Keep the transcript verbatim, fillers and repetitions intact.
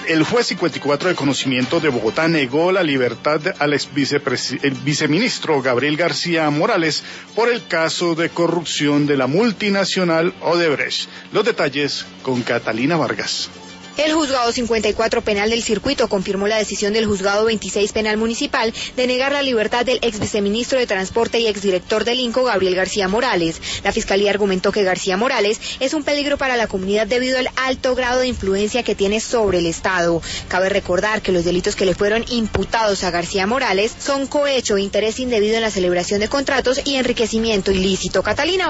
El juez cincuenta y cuatro de conocimiento de Bogotá negó la libertad al ex el viceministro Gabriel García Morales por el caso de corrupción de la multinacional Odebrecht. Los detalles con Catalina Vargas. El juzgado cincuenta y cuatro penal del circuito confirmó la decisión del juzgado veintiséis penal municipal de negar la libertad del ex viceministro de Transporte y exdirector del INCO, Gabriel García Morales. La fiscalía argumentó que García Morales es un peligro para la comunidad debido al alto grado de influencia que tiene sobre el Estado. Cabe recordar que los delitos que le fueron imputados a García Morales son cohecho, interés indebido en la celebración de contratos y enriquecimiento ilícito. Catalina